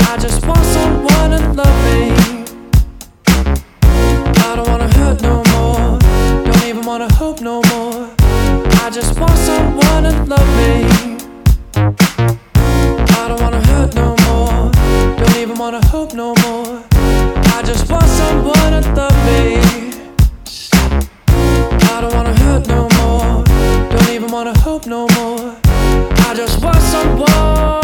I just want someone to love me. I don't wanna hurt no more, don't even wanna hope no more. I just want someone to love me. I don't wanna hurt no more, don't even wanna hope no more. I just want someone to love me. I don't wanna hurt no more, don't even wanna hope no more. I just want someone.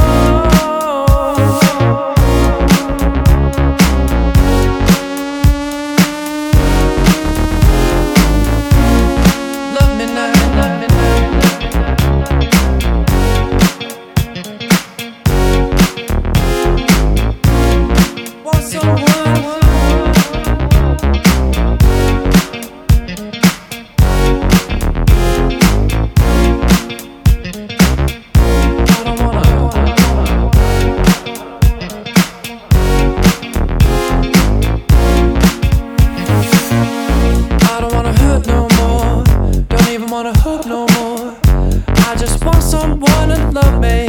Wanna hope no more. I just want someone to love me.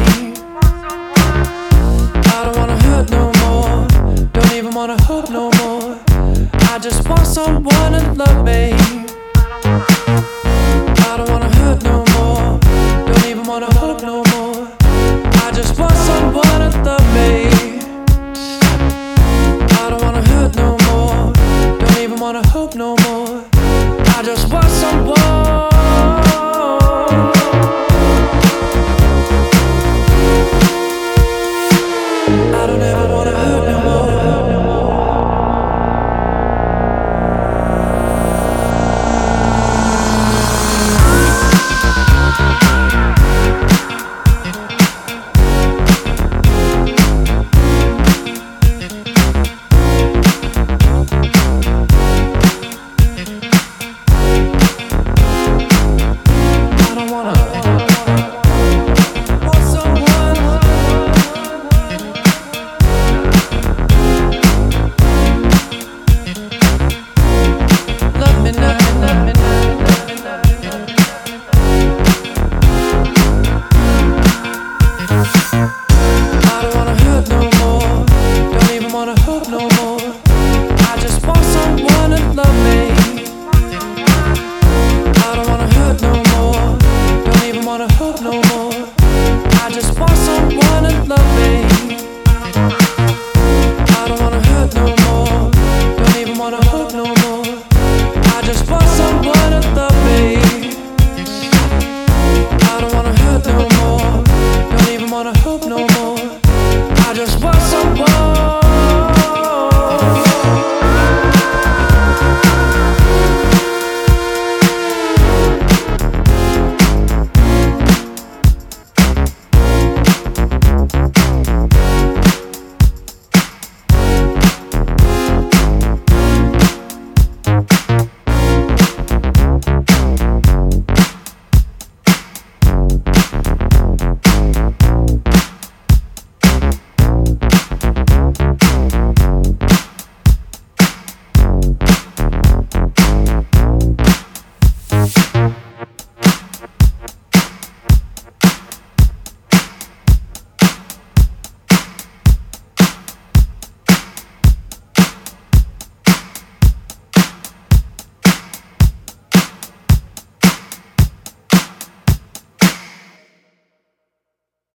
I don't wanna hurt no more, don't even wanna hope no more. I just want someone to love me.